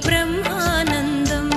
బ్రహ్మానందం.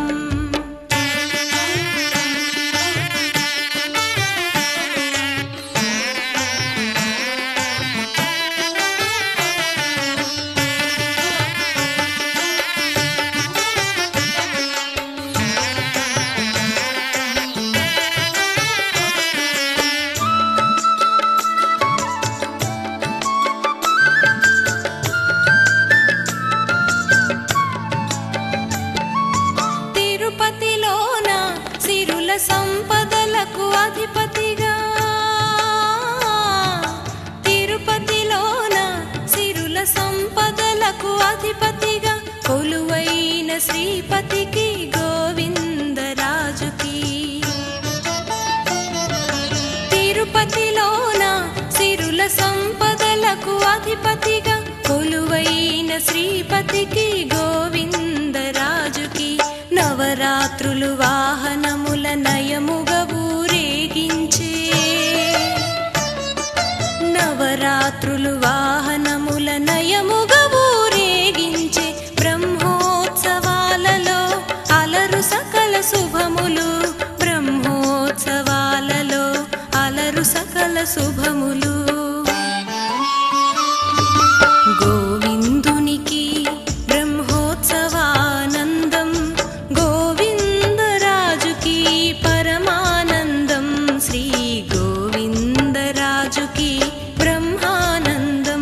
తిరుపతిలోన సిరుల సంపదలకు అధిపతిగా, తిరుపతిలోన సిరుల సంపదలకు అధిపతిగా కొలువైన శ్రీపతికి గోవిందరాజుకి. తిరుపతిలోన సిరుల సంపదలకు అధిపతిగా కొలువైన శ్రీపతికి గోవిందరాజుకి. నవరాత్రులు వాహనముల నయముగ ఊరేగించే, నవరాత్రులు వాహనముల నయముగ ఊరేగించే బ్రహ్మోత్సవాలలో అలరు సకల శుభములు, బ్రహ్మోత్సవాలలో అలరు సకల శుభములు. గోవిందునికి బ్రహ్మోత్సవానందం, గోవిందరాజుకి పరమానందం, శ్రీ గోవిందరాజుకి బ్రహ్మానందం.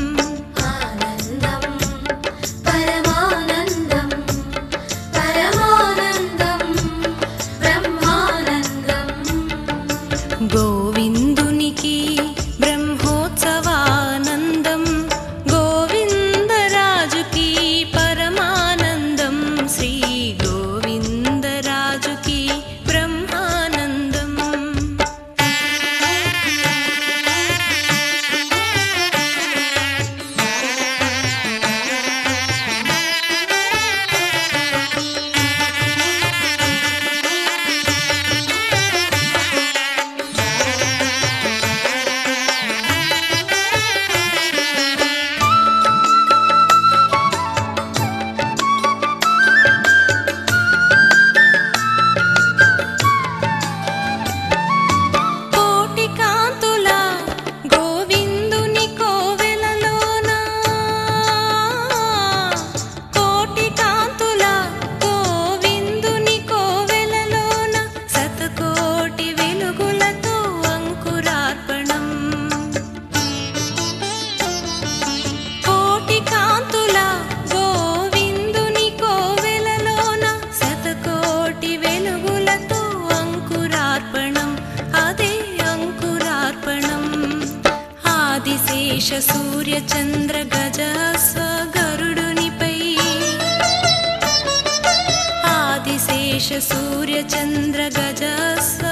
ఆనందం పరమానందం, పరమానందం బ్రహ్మానందం. గోవిందునికి బ్రహ్మోత్సవానందం, గోవిందరాజుకి పరమానందం, శ్రీ గోవిందరాజుకి బ్రహ్మానందం. కోటి కాంతుల గోవిందుని కోవెలలోన, కోటి కాంతుల గోవిందుని కోవెలలోన శతకోటి వెలుగులతో అంకురార్పణం. కోటి కాంతుల గోవిందుని కోవెలలోన శతకోటి వెలుగులతో అంకురార్పణం, అదే అంకురార్పణం. ఆదిశేష సూర్య చంద్ర గజాస్వ గరుడునిపై, ఆదిశేష సూర్య చంద్ర గజాస్వ